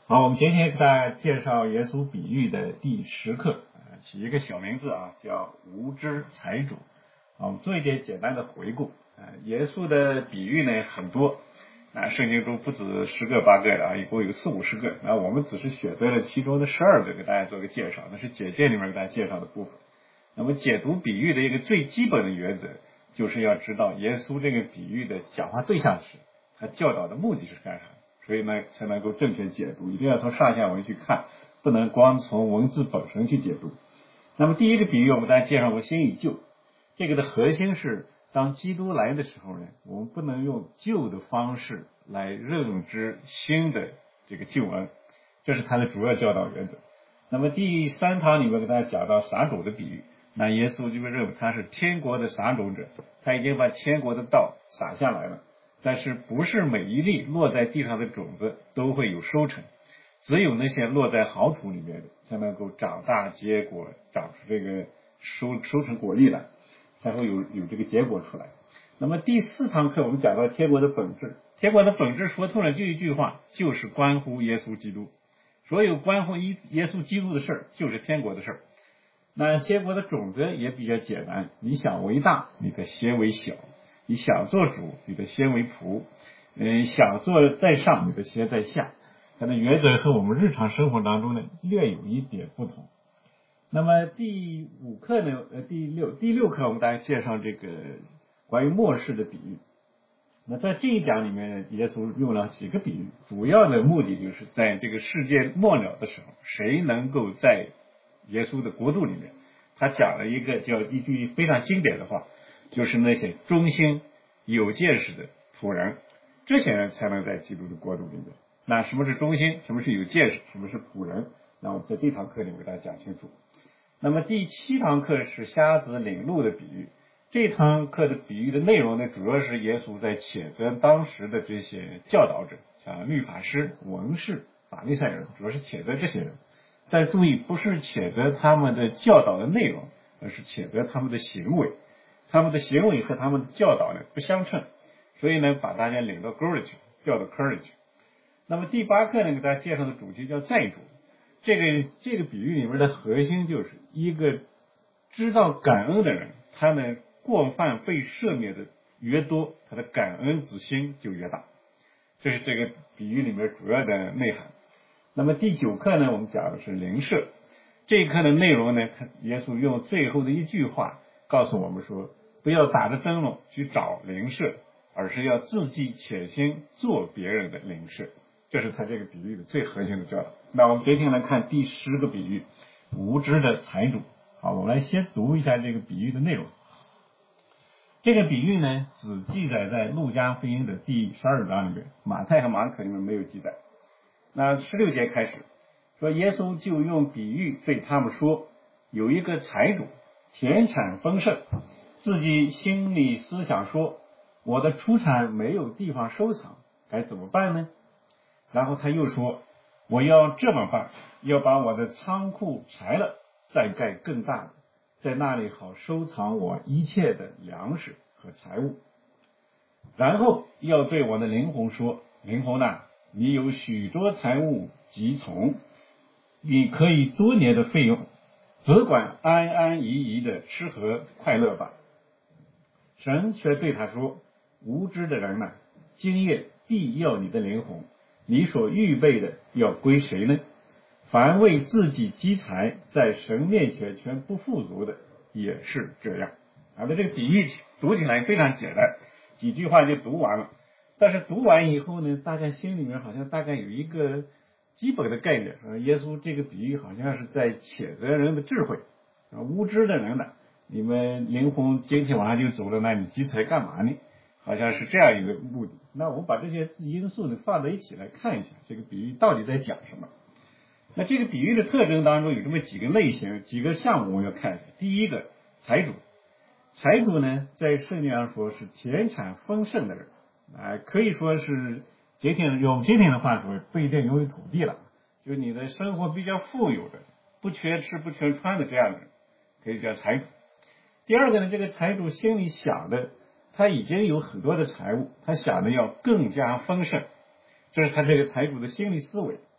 好，我们今天给大家介绍耶稣比喻的第10课，起一个小名字叫无知财主。我们做一点简单的回顾。耶稣的比喻呢很多，圣经中不止10个8个的，一共有40-50个。我们只是选择了其中的12个给大家做个介绍，那是简介里面给大家介绍的部分。那么解读比喻的一个最基本的原则，就是要知道耶稣这个比喻的讲话对象是谁，他教导的目的是干啥。所以呢，才能够正确解读，一定要从上下文去看，不能光从文字本身去解读。那么第一个比喻，我们大家介绍过新与旧，这个的核心是，当基督来的时候呢，我们不能用旧的方式来认知新的这个救恩，这是他的主要教导原则。那么第3堂里面给大家讲到撒种的比喻，那耶稣就会认为他是天国的撒种者，他已经把天国的道撒下来了。但是不是每一粒落在地上的种子都会有收成，只有那些落在好土里面的才能够长大结果，长出这个收成果粒来，才会有这个结果出来。那么第4堂课我们讲到天国的本质，天国的本质说透了就一句话，就是关乎耶稣基督，所有关乎耶稣基督的事儿就是天国的事儿。那天国的种子也比较简单，你想为大，你得先为小，你想做主，你得先为仆，想做在上，你得先在下。它的原则和我们日常生活当中呢略有一点不同。那么第5课呢，第6课我们大家介绍这个关于末世的比喻。那在这一讲里面呢，耶稣用了几个比喻，主要的目的就是在这个世界末了的时候，谁能够在耶稣的国度里面。他讲了一句非常经典的话，就是那些忠心有见识的仆人，这些人才能在基督的国度里面。那什么是忠心，什么是有见识，什么是仆人，那我们在这堂课里面给大家讲清楚。那么第7堂课是瞎子领路的比喻，这堂课的比喻的内容呢，主要是耶稣在谴责当时的这些教导者，像律法师、文士、法利赛人，主要是谴责这些人。但注意，不是谴责他们的教导的内容，而是谴责他们的行为。他们的行为和他们的教导呢不相称，所以呢把大家领到沟里去，掉到坑里去。那么第8课呢给大家介绍的主题叫债主，这个比喻里面的核心就是一个知道感恩的人，他呢过犯被赦免的越多，他的感恩之心就越大，这是这个比喻里面主要的内涵。那么第9课呢，我们讲的是邻舍。这一课的内容呢，耶稣用最后的一句话告诉我们说，不要打着灯笼去找邻舍，而是要自己潜心做别人的邻舍，这是他这个比喻的最核心的教导。那我们接下来看第10个比喻，无知的财主。好，我们来先读一下这个比喻的内容。这个比喻呢，只记载在路加福音的第12章里面，马太和马可里面没有记载。那16节开始说，耶稣就用比喻对他们说，有一个财主田产丰盛，自己心里思想说，我的出产没有地方收藏，该怎么办呢？然后他又说，我要这么办，要把我的仓库拆了，再盖更大的，在那里好收藏我一切的粮食和财物。然后要对我的灵魂说，灵魂啊，你有许多财物积存，你可以多年的费用，只管安安逸逸的吃喝快乐吧。神却对他说，无知的人啊，今夜必要你的灵魂，你所预备的要归谁呢？凡为自己积财，在神面前全不富足的，也是这样。这个比喻读起来非常简单，几句话就读完了。但是读完以后呢，大家心里面好像大概有一个基本的概念，耶稣这个比喻好像是在谴责人的智慧，无知的人呢，你们灵魂今天晚上就走了，那你积财干嘛呢？好像是这样一个目的。那我们把这些因素呢放在一起来看一下，这个比喻到底在讲什么。那这个比喻的特征当中有这么几个类型，几个项目我们要看一下。第一个，财主。财主呢，在圣经上说是田产丰盛的人，可以说是用今天的话说，不一定拥有土地了，就是你的生活比较富有的，不缺吃不缺穿的这样的人，可以叫财主。第二个呢，这个财主心里想的，他已经有很多的财物，他想的要更加丰盛，这是他这个财主的心理思维。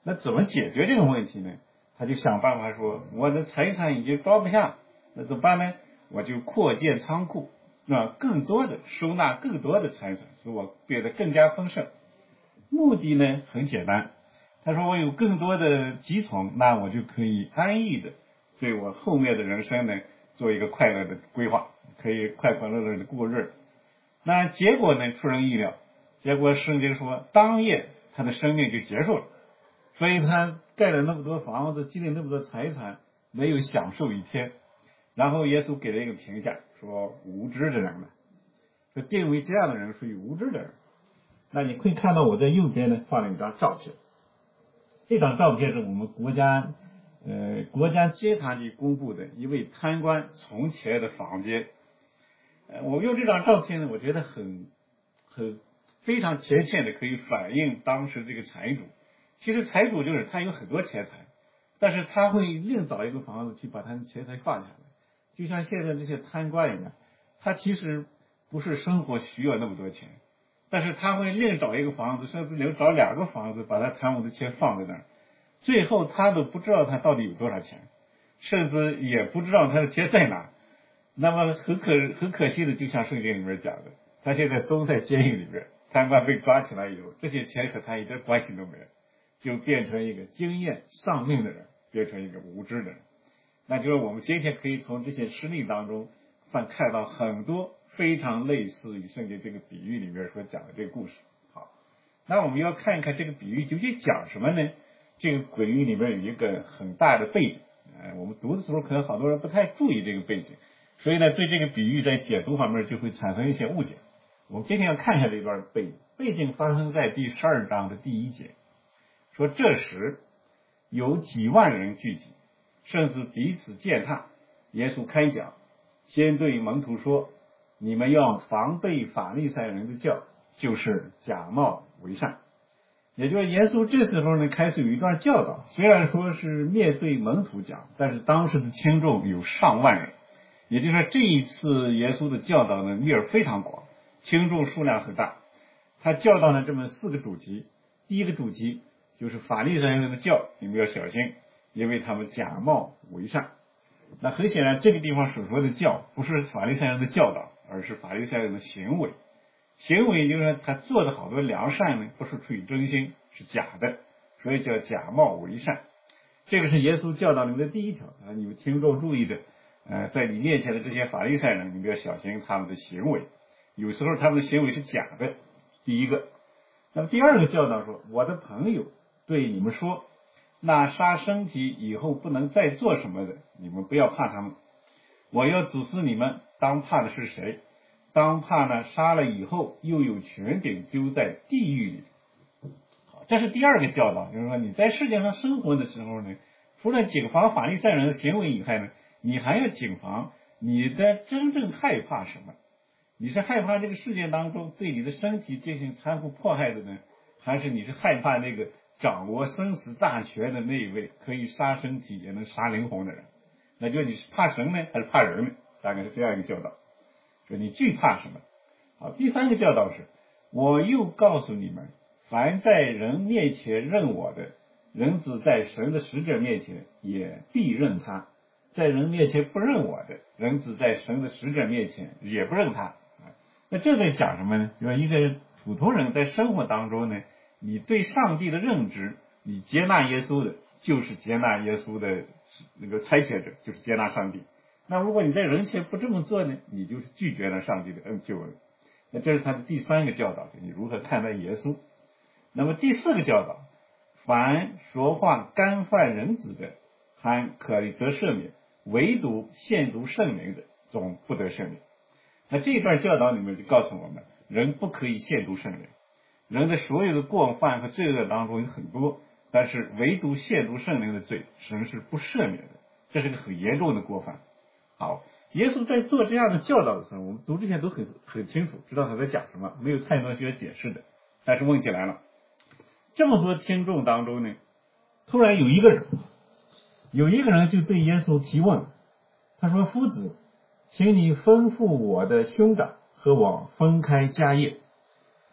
那怎么解决这个问题呢？他就想办法说，我的财产已经装不下，那怎么办呢？我就扩建仓库，更多的收纳更多的财产，使我变得更加丰盛。目的呢很简单，他说我有更多的积存，那我就可以安逸的对我后面的人生呢做一个快乐的规划，可以快快乐乐的过日子。那结果呢出人意料，结果圣经说当夜他的生命就结束了。所以他盖了那么多房子，积累那么多财产，没有享受一天。然后耶稣给了一个评价，说无知的人呢，说定为这样的人属于无知的人。那你会看到我在右边呢放了一张照片，这张照片是我们国家监察局公布的一位贪官从前的房间。我用这张照片呢，我觉得非常贴切的可以反映当时这个财主。其实财主就是他有很多钱财，但是他会另找一个房子去把他的钱财放下来，就像现在这些贪官一样，他其实不是生活需要那么多钱，但是他会另找一个房子，甚至能找2个房子，把他贪污的钱放在那儿，最后他都不知道他到底有多少钱，甚至也不知道他的钱在哪。那么很可惜的，就像圣经里面讲的，他现在都在监狱里面，贪官被抓起来以后，这些钱和他一点关系都没有，就变成一个经验丧命的人，变成一个无知的人。那就是我们今天可以从这些事例当中看到很多非常类似于圣经这个比喻里面所讲的这个故事。好，那我们要看一看这个比喻究竟讲什么呢？这个比喻里面有一个很大的背景，我们读的时候可能好多人不太注意这个背景，所以呢对这个比喻在解读方面就会产生一些误解。我们今天要看一下这段背景发生在第12章的第1节，说这时有几万人聚集，甚至彼此践踏。耶稣开讲，先对门徒说，你们要防备法利赛人的教，就是假冒为善。也就是耶稣这时候呢开始有一段教导，虽然说是面对门徒讲，但是当时的听众有上万人，也就是说这一次耶稣的教导呢面儿非常广，听众数量很大。他教导了这么4个主题。第一个主题就是法利赛人的教，你们要小心，因为他们假冒为善。那很显然这个地方所说的教不是法利赛人的教导，而是法利赛人的行为。行为就是说他做的好多良善呢不是出于真心，是假的，所以叫假冒为善。这个是耶稣教导里面的第1条你们听众注意的，在你面前的这些法利赛人，你们要小心他们的行为，有时候他们的行为是假的，第一个。那么第2个教导说，我的朋友对你们说，那杀身体以后不能再做什么的，你们不要怕他们。我要指示你们，当怕的是谁？当怕呢，杀了以后又有权柄丢在地狱里。好，这是第2个教导，就是说你在世界上生活的时候呢，除了谨防法利赛人的行为以外呢，你还要谨防你的真正害怕什么。你是害怕这个世界当中对你的身体进行残酷迫害的呢，还是你是害怕那个掌握生死大权的那一位，可以杀身体也能杀灵魂的人？那就你是怕神呢还是怕人呢？大概是这样一个教导，说你惧怕什么。好，第3个教导是，我又告诉你们，凡在人面前认我的，人子在神的使者面前也必认他；在人面前不认我的，人子在神的使者面前也不认他。那这在讲什么呢？就是一个普通人在生活当中呢，你对上帝的认知，你接纳耶稣的，就是接纳耶稣的那个差遣者，就是接纳上帝。那如果你在人前不这么做呢，你就是拒绝了上帝的救恩。那这是他的第3个教导，你如何看待耶稣。那么第4个教导，凡说话干犯人子的，还可以得赦免，唯独亵渎圣灵的，总不得赦免。那这一段教导里面就告诉我们，人不可以亵渎圣灵。人的所有的过犯和罪恶当中有很多，但是唯独亵渎圣灵的罪，神是不赦免的，这是个很严重的过犯。好，耶稣在做这样的教导的时候，我们读之前都很清楚，知道他在讲什么，没有太多需要解释的。但是问题来了，这么多听众当中呢，突然有一个人就对耶稣提问，他说，夫子，请你吩咐我的兄长和我分开家业。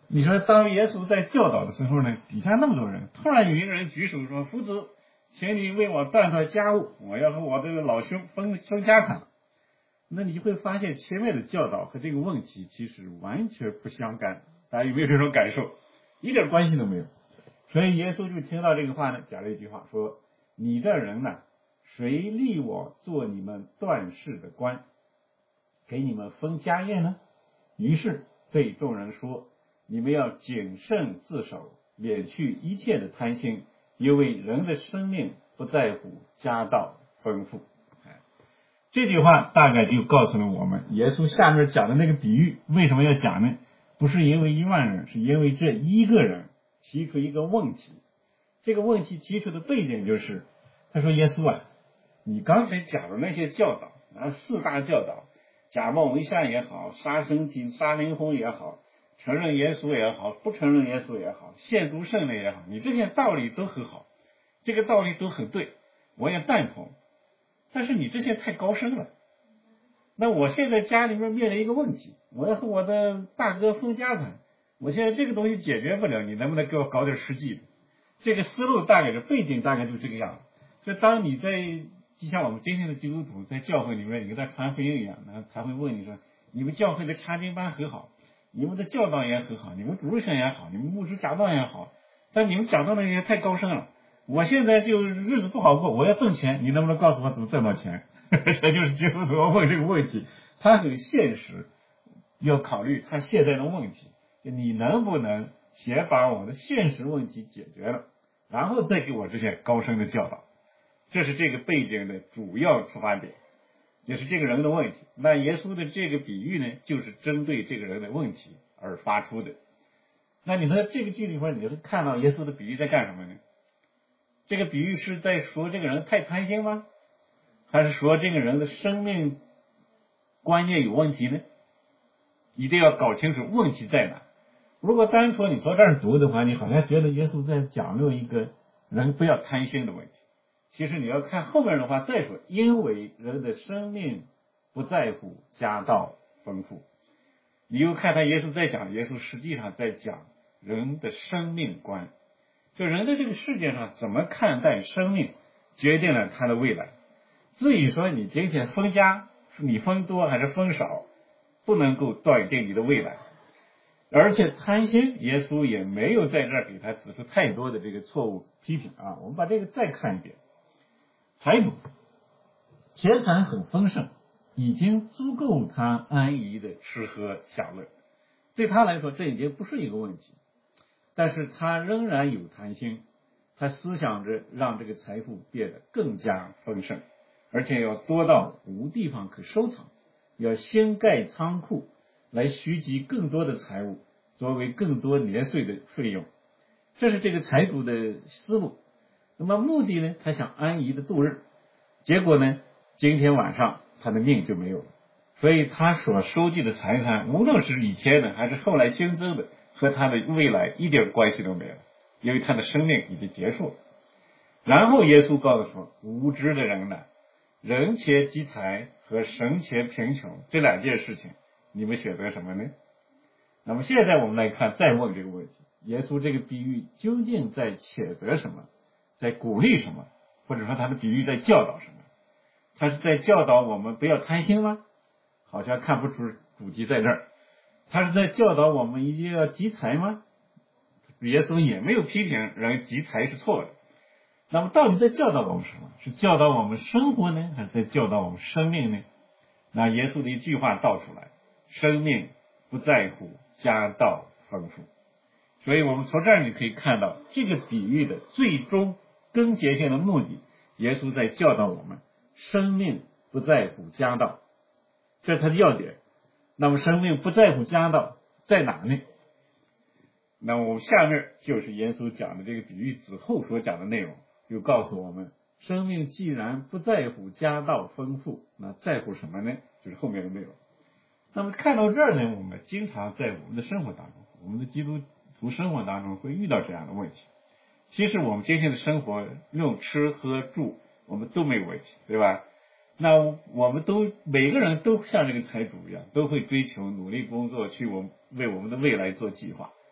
你说当耶稣在教导的时候呢，底下那么多人，突然有一个人举手说：“夫子，请你为我断断家务，我要和我这个老兄分家产。”那你就会发现前面的教导和这个问题其实完全不相干。大家有没有这种感受？一点关系都没有。所以耶稣就听到这个话呢，讲了一句话说：“你这人呢，谁立我做你们断事的官，给你们分家业呢？”于是对众人说：“你们要谨慎自守，免去一切的贪心，因为人的生命不在乎家道丰富。”这句话大概就告诉了我们，耶稣下面讲的那个比喻为什么要讲呢？不是因为10000人，是因为这一个人提出一个问题。这个问题提出的背景就是，他说：“耶稣啊，你刚才讲的那些教导4大教导，假冒为善也好，杀身体、杀灵魂也好，承认耶稣也好，不承认耶稣也好，献诸圣类也好，你这些道理都很好，这个道理都很对，我也赞同。但是你这些太高深了。那我现在家里面面临一个问题，我要和我的大哥分家产，我现在这个东西解决不了，你能不能给我搞点实际的？”这个思路大概的背景大概就这个样子。所以当你在就像我们今天的基督徒在教会里面，你跟他传福音一样，他会问你说：“你们教会的查经班很好，你们的教导也很好，你们主日学也好，你们牧师讲道也好，但你们讲道的也太高深了。我现在就日子不好过，我要挣钱，你能不能告诉我怎么挣到钱？”这就是基督徒问这个问题，他很现实，要考虑他现在的问题，你能不能先把我的现实问题解决了，然后再给我这些高深的教导。这是这个背景的主要出发点，也是这个人的问题。那耶稣的这个比喻呢，就是针对这个人的问题而发出的。那你在这个句里面，你会看到耶稣的比喻在干什么呢？这个比喻是在说这个人太贪心吗？还是说这个人的生命观念有问题呢？一定要搞清楚问题在哪。如果单从你从这儿读的话，你好像觉得耶稣在讲论一个人不要贪心的问题。其实你要看后面的话再说，因为人的生命不在乎家道丰富。你又看他耶稣在讲，耶稣实际上在讲人的生命观，就人在这个世界上怎么看待生命，决定了他的未来。至于说你今天分家，你分多还是分少，不能够断定你的未来。而且贪心，耶稣也没有在这儿给他指出太多的这个错误批评啊。我们把这个再看一遍，财主钱财很丰盛，已经足够他安逸的吃喝享乐，对他来说这已经不是一个问题。但是他仍然有贪心，他思想着让这个财富变得更加丰盛，而且要多到无地方可收藏，要新盖仓库来蓄积更多的财物，作为更多年岁的费用。这是这个财主的思路。那么目的呢，他想安逸的度日，结果呢，今天晚上他的命就没有了。所以他所收集的财产，无论是以前的还是后来新增的，和他的未来一点关系都没有，因为他的生命已经结束了。然后耶稣告诉说，无知的人呢，人前积财和神前贫穷，这2件事情你们选择什么呢？那么现在我们来看，再问这个问题，耶稣这个比喻究竟在谴责什么，在鼓励什么，或者说他的比喻在教导什么？他是在教导我们不要贪心吗？好像看不出主题在这儿。他是在教导我们一定要积财吗？耶稣也没有批评人积财是错的。那么到底在教导我们什么？是教导我们生活呢，还是在教导我们生命呢？那耶稣的一句话道出来，生命不在乎家道丰富。所以我们从这儿你可以看到，这个比喻的最终根结性的目的，耶稣在教导我们生命不在乎家道，这是他的要点。那么生命不在乎家道在哪呢？那么我们下面就是耶稣讲的这个比喻之后所讲的内容，就告诉我们，生命既然不在乎家道丰富，那在乎什么呢？就是后面的内容。那么看到这儿呢，我们经常在我们的生活当中，我们的基督徒生活当中会遇到这样的问题。其实我们今天的生活用吃喝住我们都没有问题，对吧？那我们都每个人都像这个财主一样，都会追求努力工作，去为我们的未来做计划。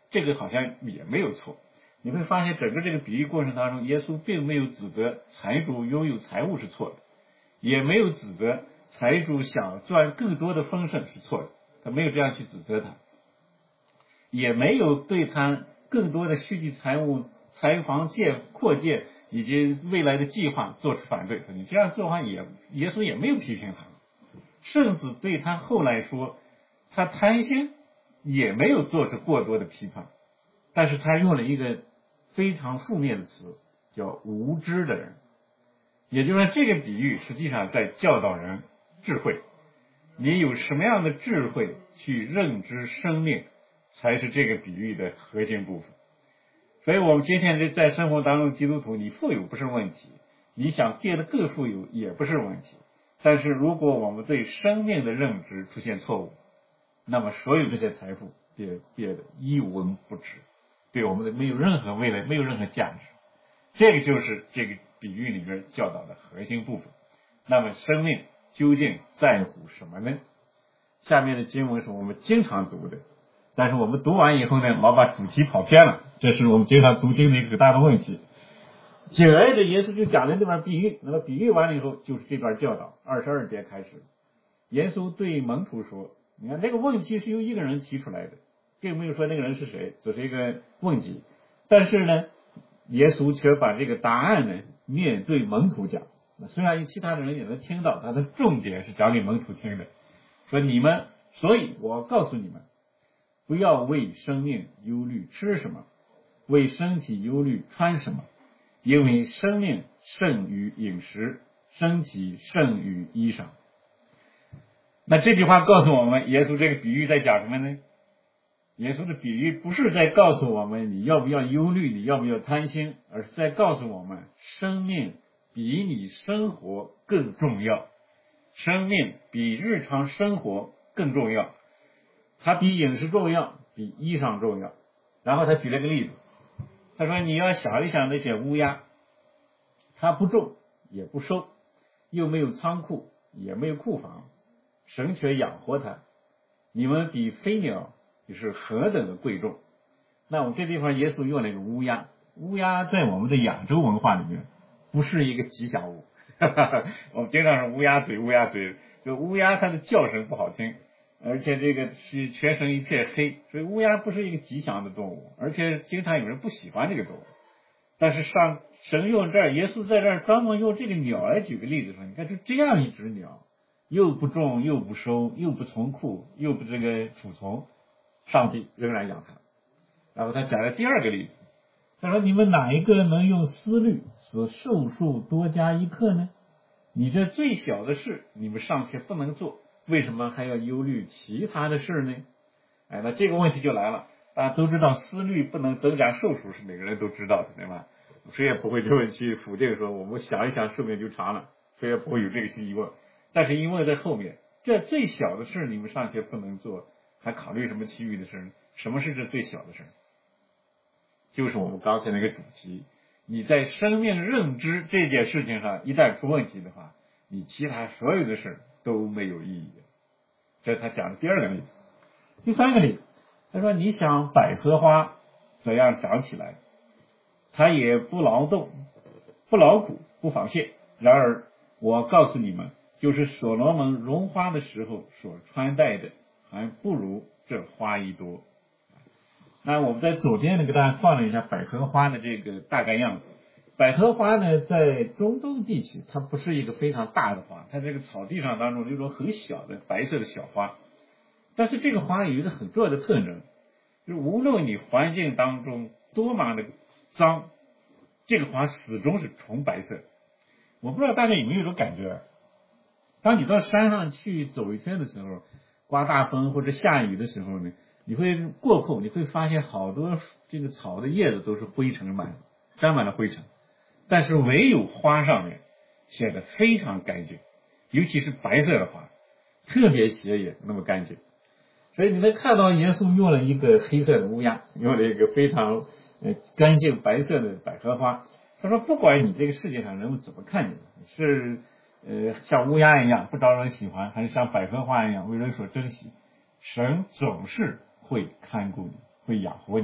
这个好像也没有错。你会发现整个这个比喻过程当中，耶稣并没有指责财主拥有财物是错的，也没有指责财主想赚更多的丰盛是错的，他没有这样去指责他，也没有对他更多的蓄积财物、财房扩建以及未来的计划做出反对。你这样做的话，耶稣也没有批评他，甚至对他后来说他贪心也没有做出过多的批判，但是他用了一个非常负面的词，叫无知的人。也就是说，这个比喻实际上在教导人智慧，你有什么样的智慧去认知生命，才是这个比喻的核心部分。所以我们今天在生活当中，基督徒你富有不是问题，你想变得更富有也不是问题，但是如果我们对生命的认知出现错误，那么所有这些财富变得一文不值，对我们的没有任何未来，没有任何价值。这个就是这个比喻里面教导的核心部分。那么生命究竟在乎什么呢？下面的经文是我们经常读的，但是我们读完以后呢，老把主题跑偏了，这是我们经常读经的一个很大的问题。紧挨着耶稣就讲了这段比喻，那么比喻完了以后就是这段教导，22节开始，耶稣对门徒说，你看这个问题是由一个人提出来的，并没有说那个人是谁，只是一个问题，但是呢耶稣却把这个答案呢面对门徒讲，虽然有其他的人也能听到，他的重点是讲给门徒听的，说所以我告诉你们，不要为生命忧虑吃什么，为身体忧虑穿什么，因为生命胜于饮食，身体胜于衣裳。那这句话告诉我们，耶稣这个比喻在讲什么呢？耶稣的比喻不是在告诉我们你要不要忧虑，你要不要贪心，而是在告诉我们生命比你生活更重要，生命比日常生活更重要，它比饮食重要，比衣裳重要。然后他举了个例子，他说你要想一想那些乌鸦，它不种也不收，又没有仓库也没有库房，神却养活它，你们比飞鸟就是何等的贵重。那我们这地方耶稣用了一个乌鸦，乌鸦在我们的亚洲文化里面不是一个吉祥物我们经常说乌鸦嘴乌鸦嘴，就乌鸦它的叫声不好听，而且这个是全身一片黑，所以乌鸦不是一个吉祥的动物，而且经常有人不喜欢这个动物。但是神用这儿，耶稣在这儿专门用这个鸟来举个例子说，你看就这样一只鸟，又不种又不收又不存库又不这个储存，上帝仍然养它。然后他讲了第二个例子，他说你们哪一个能用思虑使寿数多加一刻呢？你这最小的事你们尚且不能做，为什么还要忧虑其他的事呢？那这个问题就来了，大家都知道思虑不能增加寿数是每个人都知道的，对吧？谁也不会就去否定说我们想一想寿命就长了，谁也不会有这个疑问。但是因为在后面这最小的事你们尚且不能做，还考虑什么其余的事呢？什么是这最小的事？就是我们刚才那个主题，你在生命认知这件事情上一旦出问题的话，你其他所有的事都没有意义。这是他讲的第二个例子。第三个例子，他说你想百合花怎样长起来，它也不劳动不劳苦不纺线，然而我告诉你们，就是所罗门荣华的时候所穿戴的还不如这花一多。那我们在左边呢给大家放了一下百合花的这个大概样子。百合花呢在中东地区它不是一个非常大的花，它这个草地上当中有一种很小的白色的小花，但是这个花有一个很重要的特征，就是无论你环境当中多么的脏，这个花始终是纯白色。我不知道大家有没有一种感觉，当你到山上去走一圈的时候，刮大风或者下雨的时候呢，你会过后你会发现好多这个草的叶子都是灰尘沾满了灰尘，但是唯有花上面显得非常干净，尤其是白色的花特别显眼，那么干净。所以你能看到耶稣用了一个黑色的乌鸦，用了一个非常干净白色的百合花。他说不管你这个世界上人们怎么看你，是像乌鸦一样不招人喜欢，还是像百合花一样为人所珍惜，神总是会看顾你，会养活你。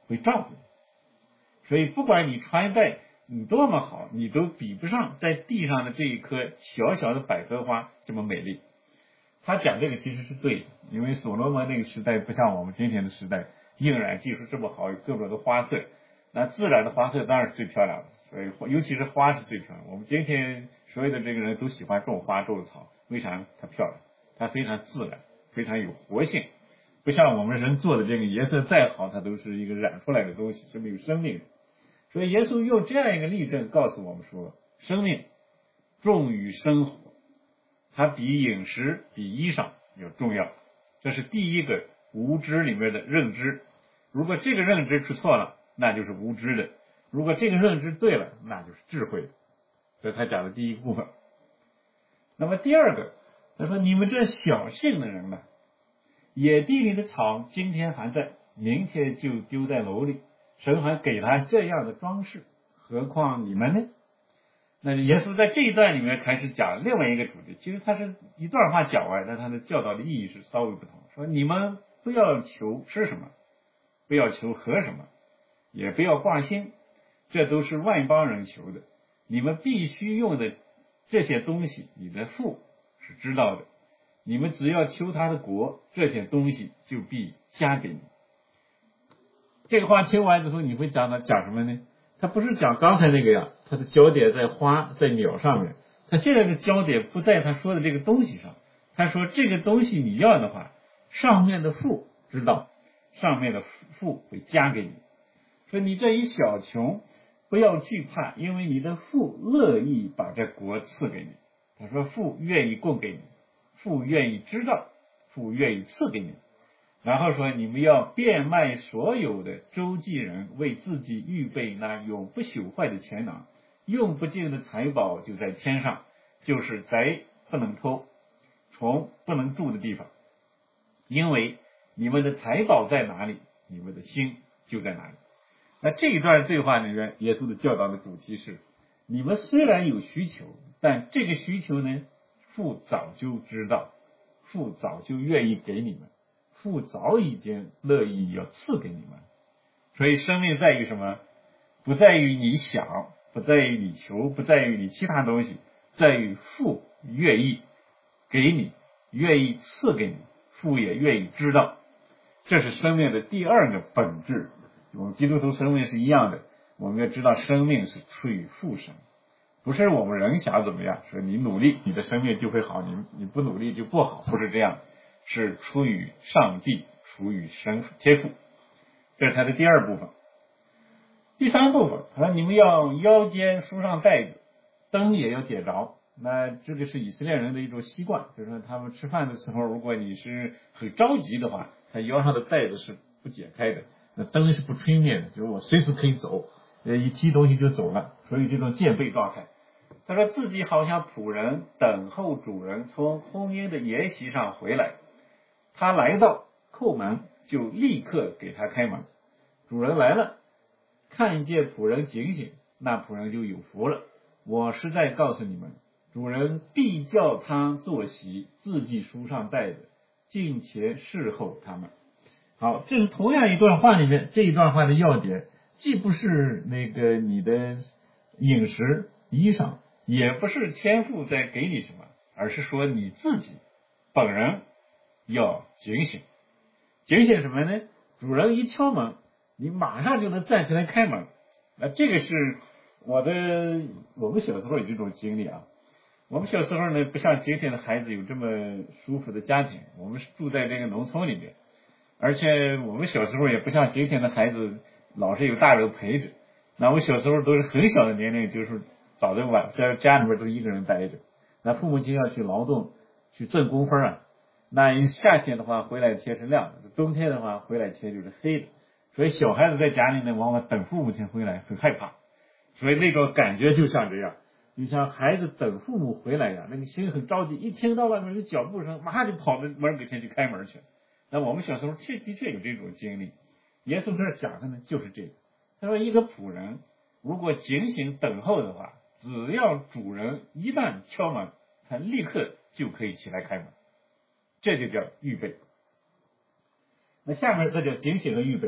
会照顾你。所以不管你穿戴你多么好，你都比不上在地上的这一颗小小的百合花这么美丽。他讲这个其实是对的，因为所罗门那个时代不像我们今天的时代，印染技术这么好，有各种的花色，那自然的花色当然是最漂亮的，所以尤其是花是最漂亮。我们今天所有的这个人都喜欢种花种草，为啥呢？它漂亮，它非常自然，非常有活性，不像我们人做的这个颜色再好，它都是一个染出来的东西，是没有生命的。所以耶稣用这样一个例证告诉我们说，生命重于生活，它比饮食比衣裳要重要。这是第一个无知里面的认知。如果这个认知出错了，那就是无知的；如果这个认知对了，那就是智慧的。这是他讲的第一个部分。那么第二个，他说你们这小信的人呢，野地里的草今天还在，明天就丢在楼里，神还给他这样的装饰，何况你们呢？那耶稣在这一段里面开始讲另外一个主题，其实他是一段话讲完，但他的教导的意义是稍微不同。说你们不要求吃什么，不要求喝什么，也不要挂心，这都是外邦人求的。你们必须用的这些东西，你的父是知道的。你们只要求他的国，这些东西就必加给你。这个话听完之后，你会讲什么呢？他不是讲刚才那个呀，他的焦点在花在鸟上面，他现在的焦点不在他说的这个东西上。他说这个东西你要的话，上面的父知道，上面的父会加给你。说你这一小穷不要惧怕，因为你的父乐意把这国赐给你。他说父愿意供给你，父愿意知道，父愿意赐给你。然后说你们要变卖所有的周济人，为自己预备那永不朽坏的钱囊，用不尽的财宝就在天上，就是贼不能偷，虫不能住的地方。因为你们的财宝在哪里，你们的心就在哪里。那这一段对话里面，耶稣的教导的主题是，你们虽然有需求，但这个需求呢，父早就知道，父早就愿意给你们，父早已经乐意要赐给你们。所以生命在于什么？不在于你想，不在于你求，不在于你其他东西，在于父愿意给你，愿意赐给你，父也愿意知道。这是生命的第二个本质。我们基督徒生命是一样的，我们要知道生命是出于父神，不是我们人想怎么样，说你努力你的生命就会好，你不努力就不好，不是这样，是出于上帝，出于神天父。这是他的第二部分。第三部分，他说你们要腰间束上带子，灯也要点着。那这个是以色列人的一种习惯，就是说他们吃饭的时候，如果你是很着急的话，他腰上的带子是不解开的，那灯是不吹灭的，就是我随时可以走，一提东西就走了，所以这种戒备状态。他说自己好像仆人等候主人从婚姻的筵席上回来，他来到叩门，就立刻给他开门。主人来了，看见仆人警醒，那仆人就有福了。我实在告诉你们，主人必叫他坐席，自己梳上带子，进前侍候他们。好，这是同样一段话里面，这一段话的要点，既不是那个你的饮食衣裳，也不是天父在给你什么，而是说你自己本人要警醒。警醒什么呢？主人一敲门，你马上就能站起来开门。这个是我们小时候有这种经历啊。我们小时候呢，不像今天的孩子有这么舒服的家庭，我们是住在这个农村里面，而且我们小时候也不像今天的孩子老是有大人陪着。那我小时候都是很小的年龄，就是早的晚在家里面都一个人待着。那父母亲要去劳动，去挣工分啊。那夏天的话回来天是亮的，冬天的话回来天就是黑的。所以小孩子在家里呢，往往等父母亲回来很害怕，所以那种感觉就像这样，就像孩子等父母回来呀，那个心很着急，一听到外面有脚步声，马上就跑到门跟前去开门去。那我们小时候的确有这种经历。耶稣这讲的呢就是这个。他说一个仆人如果警醒等候的话，只要主人一旦敲门，他立刻就可以起来开门，这就叫预备。那下面这叫警醒和预备。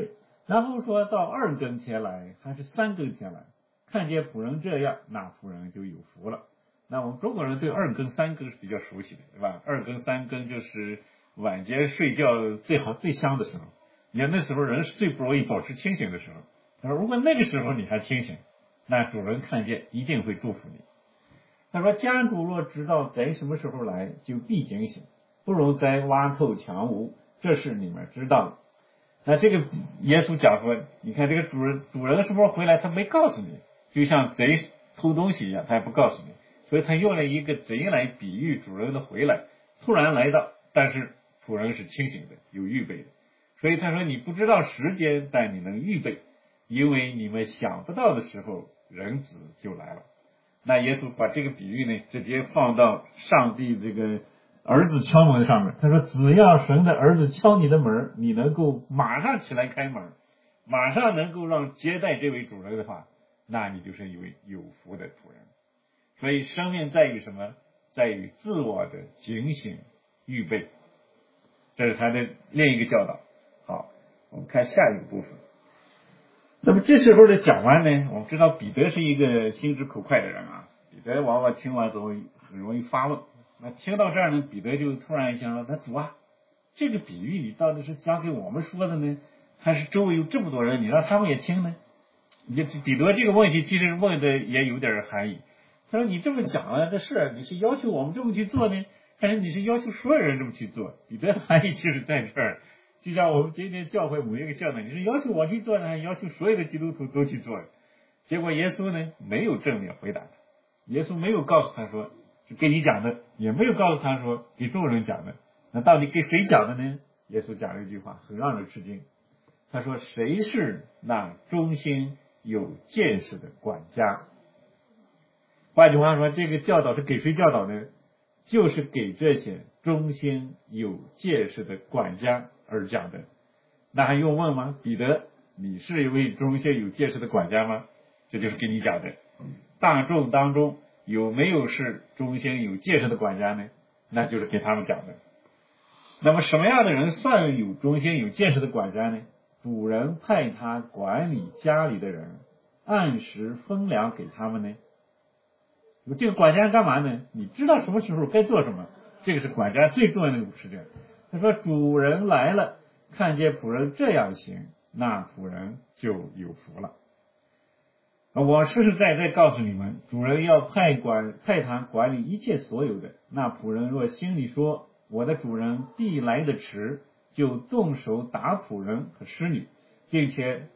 然后说到2更天来还是3更天来，看见仆人这样，那仆人就有福了。那我们中国人对2更3更是比较熟悉的，对吧？2更3更就是晚间睡觉最好最香的时候，你看那时候人是最不容易保持清醒的时候。他说如果那个时候你还清醒，那主人看见一定会祝福你。他说家主若知道贼什么时候来，就必警醒，不容贼挖透墙屋，这是你们知道的。那这个耶稣讲说，你看这个主人什么时候回来，他没告诉你，就像贼偷东西一样，他也不告诉你，所以他用了一个贼来比喻主人的回来，突然来到，但是仆人是清醒的，有预备的。所以他说你不知道时间，但你能预备，因为你们想不到的时候，人子就来了。那耶稣把这个比喻呢，直接放到上帝这个儿子敲门上面。他说只要神的儿子敲你的门，你能够马上起来开门，马上能够让接待这位主人的话，那你就是一位有福的仆人。所以生命在于什么？在于自我的警醒预备，这是他的另一个教导。好，我们看下一个部分。那么这时候的讲完呢，我们知道彼得是一个心直口快的人啊，彼得往往听完之后很容易发问。那听到这儿呢，彼得就突然想了，那主啊，这个比喻你到底是讲给我们说的呢，还是周围有这么多人你让他们也听呢？彼得这个问题其实问的也有点含义。他说你这么讲啊，这事你是要求我们这么去做呢，还是你是要求所有人这么去做？彼得的含义其实在这儿。就像我们今天教会某一个教导，你是要求我去做呢，还是要求所有的基督徒都去做？结果耶稣呢没有正面回答他，耶稣没有告诉他说是给你讲的，也没有告诉他说给众人讲的，那到底给谁讲的呢？耶稣讲了一句话很让人吃惊，他说谁是那忠心有见识的管家？换句话说，这个教导是给谁教导呢？就是给这些忠心有见识的管家而讲的。那还用问吗？彼得，你是一位忠心有见识的管家吗？这就是给你讲的。大众当中有没有是忠心有见识的管家呢？那就是给他们讲的。那么什么样的人算有忠心有见识的管家呢？主人派他管理家里的人，按时分粮给他们呢。这个管家干嘛呢？你知道什么时候该做什么，这个是管家最重要的一个事情。他说主人来了，看见仆人这样行，那仆人就有福了。我实实在在告诉你们，主人要派他管理一切所有的，那仆人若心里说我的主人必来的迟，就动手打仆人和使女，并且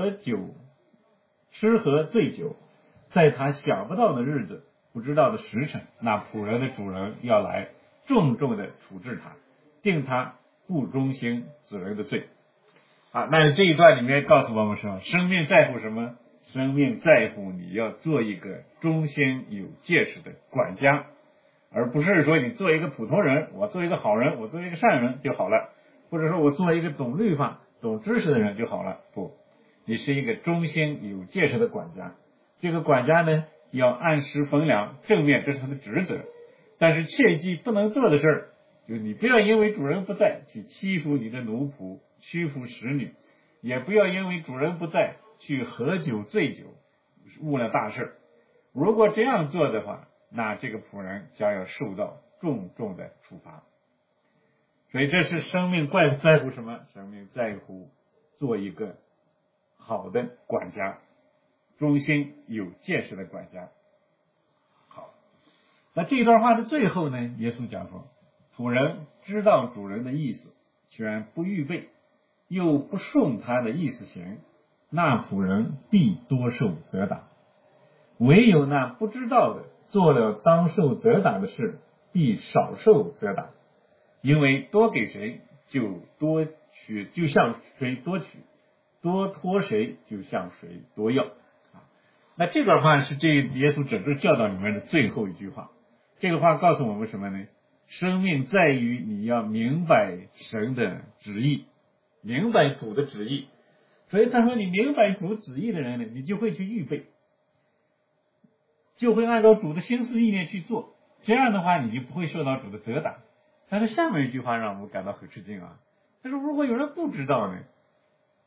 吃喝醉酒，在他想不到的日子不知道的时辰，那仆人的主人要来重重的处置他，定他不忠心子人的罪。那这一段里面告诉我们什么？生命在乎什么？生命在乎你要做一个忠心有见识的管家，而不是说你做一个普通人，我做一个好人，我做一个善人就好了，或者说我做一个懂律法懂知识的人就好了。不，你是一个忠心有见识的管家。这个管家呢要按时分粮，正面这是他的职责，但是切记不能做的事儿，就你不要因为主人不在去欺负你的奴仆，屈服使女，也不要因为主人不在去喝酒醉酒，误了大事。如果这样做的话，那这个仆人将要受到重重的处罚。所以这是生命在乎什么？生命在乎做一个好的管家，忠心有见识的管家。好，那这段话的最后呢，耶稣讲说，仆人知道主人的意思，全不预备，又不顺他的意思行，那仆人必多受责打。唯有那不知道的，做了当受责打的事，必少受责打。因为多给谁就多取，就向谁多取；多托谁就向谁多要。那这段话是这耶稣整个教导里面的最后一句话。这个话告诉我们什么呢？生命在于你要明白神的旨意，明白主的旨意。所以他说你明白主旨意的人呢，你就会去预备，就会按照主的心思意念去做，这样的话你就不会受到主的责打。但是下面一句话让我们感到很吃惊啊，他说如果有人不知道呢，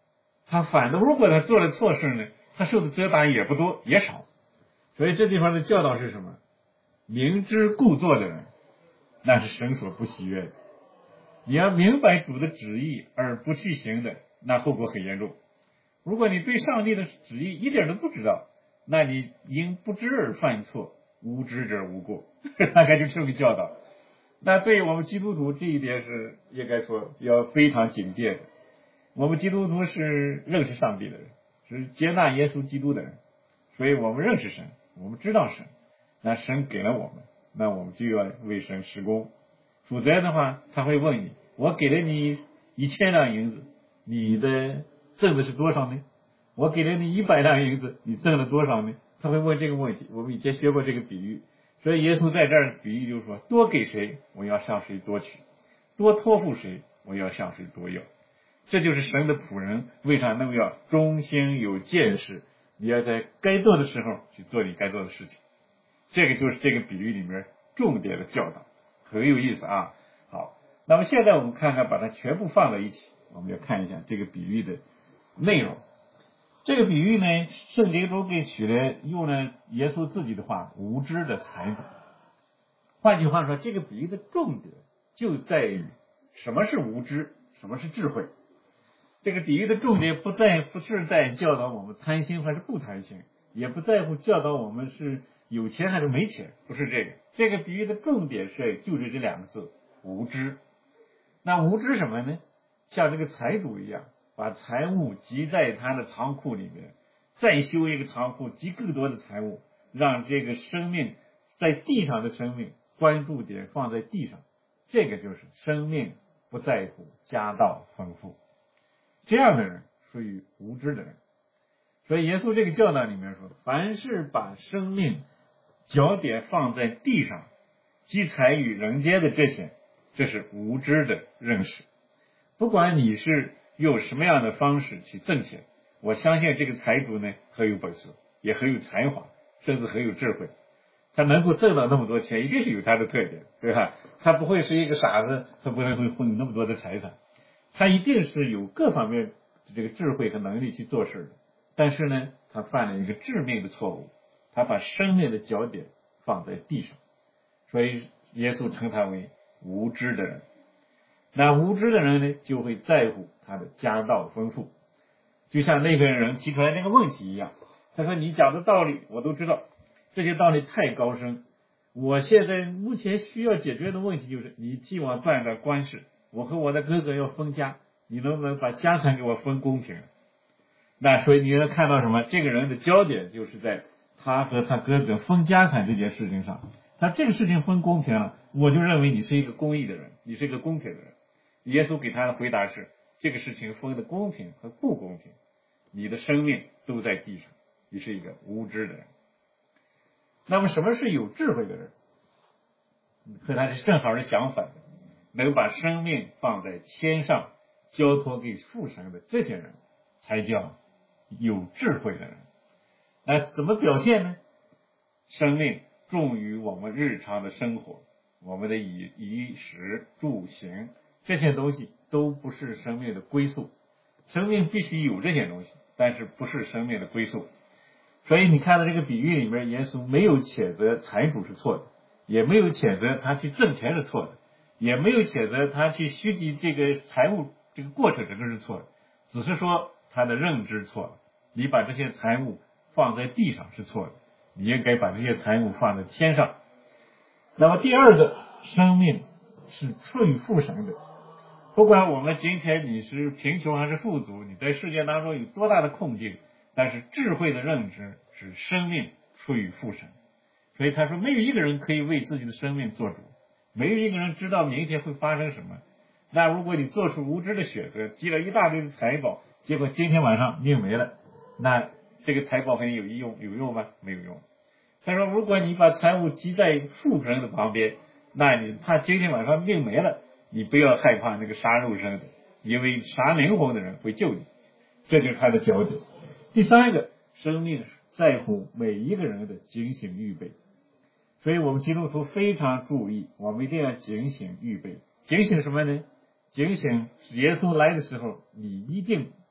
他反的，如果他做了错事呢，他受的责打也不多也少。所以这地方的教导是什么？明知故做的人，那是神所不喜悦的。你要明白主的旨意而不去行的，那后果很严重。如果你对上帝的旨意一点都不知道，那你因不知而犯错，无知者无过，大概就这么个教导。那对于我们基督徒这一点是应该说要非常警戒的。我们基督徒是认识上帝的人，是接纳耶稣基督的人，所以我们认识神，我们知道神，那神给了我们，那我们就要为神施工。否则的话，他会问你，我给了你1000两银子，你的挣的是多少呢？我给了你100两银子，你挣了多少呢？他会问这个问题。我们以前学过这个比喻，所以耶稣在这儿比喻就是说，多给谁，我要向谁多取；多托付谁，我要向谁多要。这就是神的仆人为啥那么要忠心有见识，你要在该做的时候去做你该做的事情。这个就是这个比喻里面重点的教导，很有意思啊。好，那么现在我们看看，把它全部放在一起，我们要看一下这个比喻的内容。这个比喻呢，圣经中给取了用了耶稣自己的话，无知的财主。换句话说，这个比喻的重点就在于什么是无知，什么是智慧。这个比喻的重点不是在教导我们贪心还是不贪心，也不在乎教导我们是有钱还是没钱，不是这个。这个比喻的重点就是这2个字，无知。那无知什么呢？像这个财主一样，把财物积在他的仓库里面，再修一个仓库，积更多的财物，让这个生命在地上的生命关注点放在地上，这个就是生命不在乎家道丰富。这样的人属于无知的人。所以耶稣这个教导里面说，凡是把生命焦点放在地上，积财于人间的这些，这是无知的认识。不管你是用什么样的方式去挣钱，我相信这个财主呢很有本事，也很有才华，甚至很有智慧。他能够挣到那么多钱，一定是有他的特点，对吧？他不会是一个傻子，他不会混那么多的财产，他一定是有各方面这个智慧和能力去做事的。但是呢，他犯了一个致命的错误，他把生命的焦点放在地上，所以耶稣称他为无知的人。那无知的人呢，就会在乎他的家道丰富，就像那个人提出来那个问题一样。他说，你讲的道理我都知道，这些道理太高深，我现在目前需要解决的问题就是你替我办点官事，我和我的哥哥要分家，你能不能把家产给我分公平？那所以你能看到什么？这个人的焦点就是在他和他哥哥分家产这件事情上。他这个事情分公平了，我就认为你是一个公义的人，你是一个公平的人。耶稣给他的回答是，这个事情分的公平和不公平，你的生命都在地上，你是一个无知的人。那么什么是有智慧的人？和他是正好是相反的，能把生命放在天上，交托给父神的这些人，才叫有智慧的人。那怎么表现呢？生命重于我们日常的生活，我们的衣食住行这些东西都不是生命的归宿，生命必须有这些东西，但是不是生命的归宿。所以你看到这个比喻里面，耶稣没有谴责财主是错的，也没有谴责他去挣钱是错的，也没有谴责他去虚积这个财物这个过程这是错的，只是说他的认知错了。你把这些财物放在地上是错的，你应该把这些财物放在天上。那么第二个，生命是出于父神的。不管我们今天你是贫穷还是富足，你在世界当中有多大的困境，但是智慧的认知是生命出于父神。所以他说，没有一个人可以为自己的生命做主，没有一个人知道明天会发生什么。那如果你做出无知的选择，积了一大堆的财宝，结果今天晚上命没了，那这个财宝还有用吗？没有用。他说，如果你把财物积在富人的旁边，那你怕今天晚上命没了，你不要害怕那个杀肉身的，因为杀灵魂的人会救你。这就是他的焦点。第三个，生命在乎每一个人的警醒预备。所以我们基督徒非常注意，我们一定要警醒预备。警醒什么呢？警醒耶稣来的时候，你一定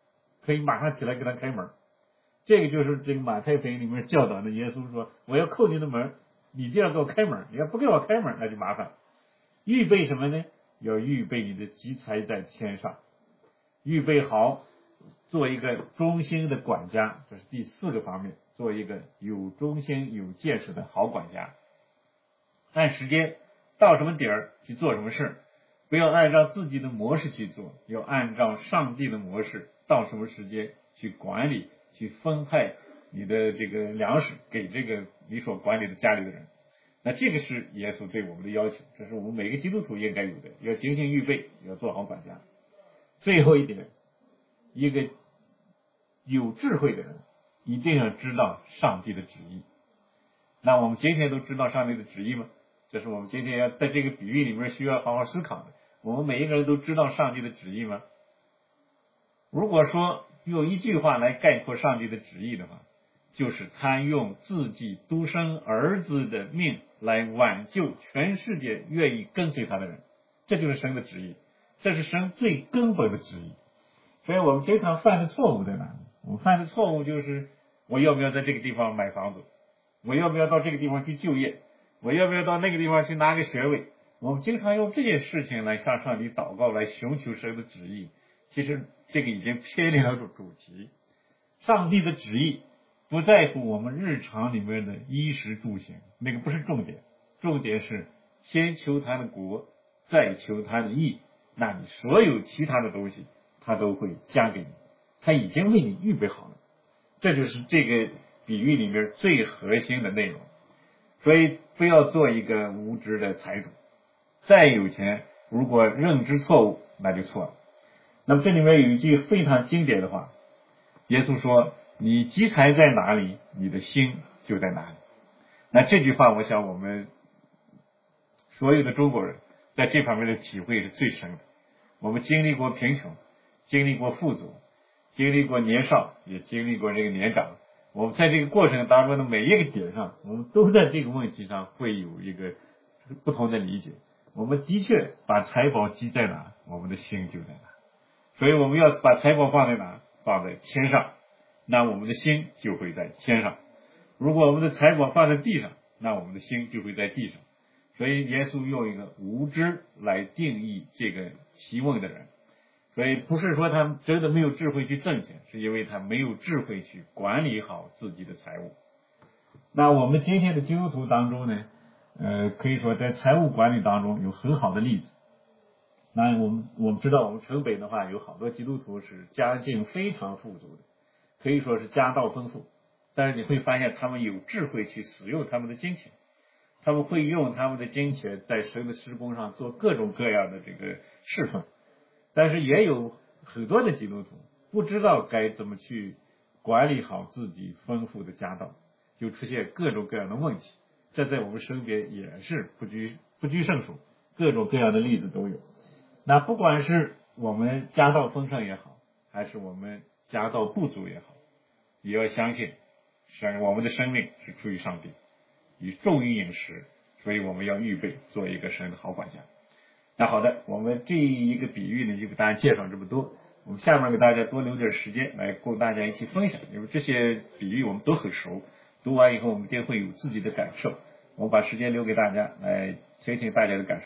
可以马上起来给他开门。这个就是这个马太福音里面教导的，耶稣说我要叩你的门，你就要给我开门，你要不给我开门那就麻烦。预备什么呢？要预备你的积财在天上，预备好做一个忠心的管家，这是第4个方面，做一个有忠心有见识的好管家。按时间到什么点儿去做什么事，不要按照自己的模式去做，要按照上帝的模式，到什么时间去管理去分派你的这个粮食给这个你所管理的家里的人。那这个是耶稣对我们的要求，这是我们每个基督徒应该有的，要精心预备，要做好管家。最后一点，一个有智慧的人一定要知道上帝的旨意。那我们今天都知道上帝的旨意吗？这是我们今天要在这个比喻里面需要好好思考的。我们每一个人都知道上帝的旨意吗？如果说用一句话来概括上帝的旨意的话，就是他用自己独生儿子的命来挽救全世界愿意跟随他的人，这就是神的旨意，这是神最根本的旨意。所以我们经常犯的错误在哪里？我们犯的错误就是我要不要在这个地方买房子，我要不要到这个地方去就业，我要不要到那个地方去拿个学位。我们经常用这件事情来向上帝祷告，来寻求神的旨意，其实这个已经偏离了主题。上帝的旨意不在乎我们日常里面的衣食住行，那个不是重点，重点是先求他的国，再求他的义，那你所有其他的东西他都会加给你，他已经为你预备好了。这就是这个比喻里面最核心的内容。所以不要做一个无知的财主，再有钱如果认知错误那就错了。那么这里面有一句非常经典的话，耶稣说你积财在哪里，你的心就在哪里。那这句话我想我们所有的中国人在这方面的体会是最深的。我们经历过贫穷，经历过富足，经历过年少，也经历过这个年长，我们在这个过程当中的每一个点上，我们都在这个问题上会有一个不同的理解。我们的确把财宝积在哪，我们的心就在哪。所以我们要把财宝放在哪？放在天上，那我们的心就会在天上。如果我们的财宝放在地上，那我们的心就会在地上。所以耶稣用一个无知来定义这个提问的人。所以不是说他们真的没有智慧去挣钱，是因为他没有智慧去管理好自己的财务。那我们今天的基督徒当中呢，可以说在财务管理当中有很好的例子。那我们知道我们城北的话有好多基督徒是家境非常富足的，可以说是家道丰富，但是你会发现他们有智慧去使用他们的金钱，他们会用他们的金钱在神的事工上做各种各样的这个侍奉。但是也有很多的基督徒不知道该怎么去管理好自己丰富的家道，就出现各种各样的问题。这在我们身边也是不拘胜数，各种各样的例子都有。那不管是我们家道丰盛也好，还是我们家道不足也好，也要相信我们的生命是出于上帝，以重于饮食，所以我们要预备做一个神的好管家。那好的，我们这一个比喻呢就给大家介绍这么多，我们下面给大家多留点时间来供大家一起分享，因为这些比喻我们都很熟，读完以后我们一定会有自己的感受。我们把时间留给大家来听听大家的感受。